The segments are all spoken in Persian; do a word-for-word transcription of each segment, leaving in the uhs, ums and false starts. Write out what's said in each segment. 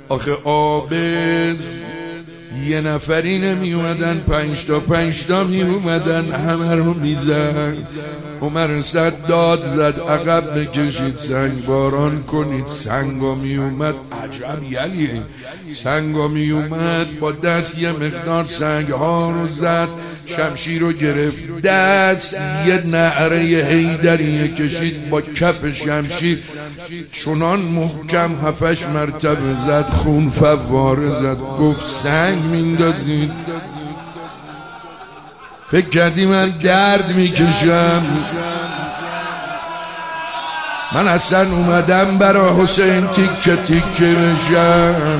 آخه آبز یه نفری نمی اومدن، پنج تا پنج تا می اومدن، همه رو می زد. عمر صد داد زد عقب بکشید، سنگ باران کنید. سنگا می اومد، عجب یلی سنگا می اومد، با دست یه مقدار سنگ ها رو زد، شمشیر رو گرفت دست، یه نعره حیدریه کشید با کف شمشیر، چنان محکم هفتش مرتبه زد، خون فواره زد. گفت سنگ میندازید؟ فکر کردی من درد میکشم؟ من اصلا اومدم برا حسین تیکه تیکه بشم.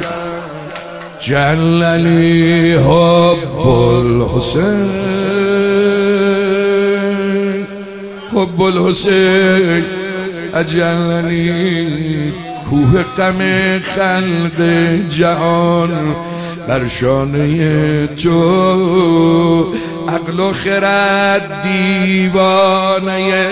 جللی حب الحسین، حب الحسین اجللی. کوه غم خلق جهان بر شانه تو، عقل و خرد دیوانه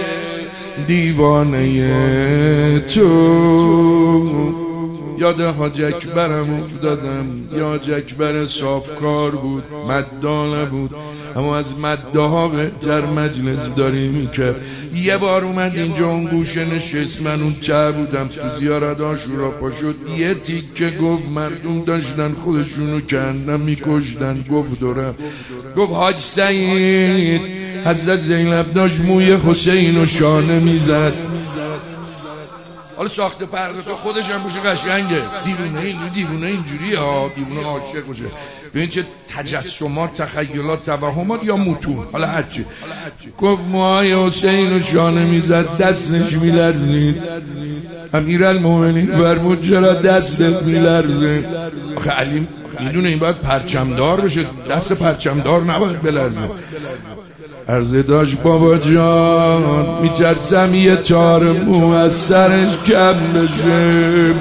دیوانه تو. یاد حاج اکبرم افتادم. یا حاج اکبر صافکار بود، مداح نبود، اما از مداح ها بهتر مجلس داری میکرد. یه بار اومد اینجا اون گوشه نشست، من اون ته بودم تو زیارت عاشورا پا شد، یه تیکه گفت مردم داشتن خودشونو کندن میکشتن. گفت دورم، گفت حاج سعید حضرت زینب داشت موی حسین و شانه میزد. حالا ساخته پرده تو خودش هم باشه قشنگه، دیوونه این دیوونه اینجوریه ها، دیوونه عاشق باشه. ببین چه تجسمات، تخیلات، توهمات یا متون، حالا هرچی. گفت موهای حسین رو شانه میزد، دستش میلرزید. امیرالمومنین فرمود چرا دستت میلرزه؟ آخه علی میدونه این باید پرچمدار بشه، دست پرچمدار نباید بلرزه. عرضه داشت بابا جان میترسم یه تار مو از سرش کم بشه.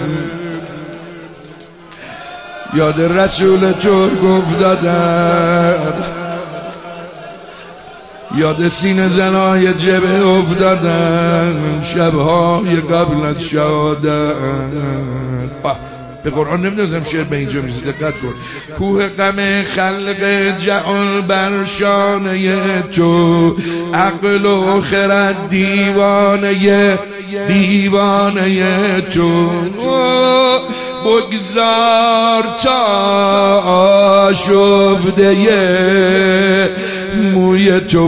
یاد رسول تو گفت دادم، یاد سینه زنای جبه افتادم، شبهای قبل از شهادت. به قرآن نمیدازم شعر به اینجا میزه، دقت کن. کوه غم خلق جهان بر شانه تو، عقل و خرد دیوانه دیوانه تو. بگذار تا شفته موی تو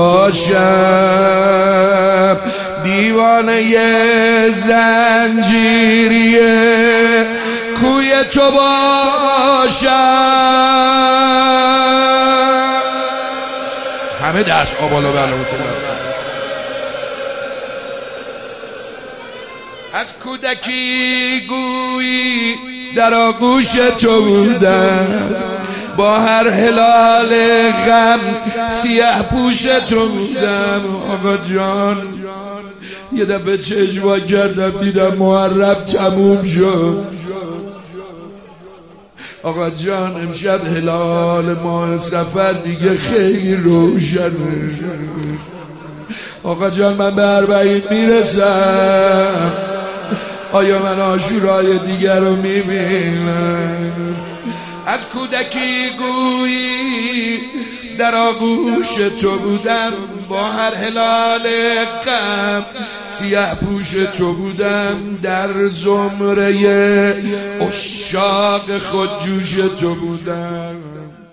باشم، دیوانه زنجیریه کوی تو باشم. همه دست آبالا بلا از کودکی گویی در آغوش تو بودم، با هر هلال غم سیاه پوش تو بودم. آقا جان یه دفعه چشم وا کردم دیدم محرم تموم شد. آقا جان امشب هلال ماه سفر دیگه خیلی روشنه. آقا جان من به اربعین میرسم، آیا من عاشورای دیگر رو میبینم؟ از کودکی گویی در آغوش تو بودم، با هر هلال غم سیاه پوش تو بودم، در زمره عشاق خودجوش تو بودم.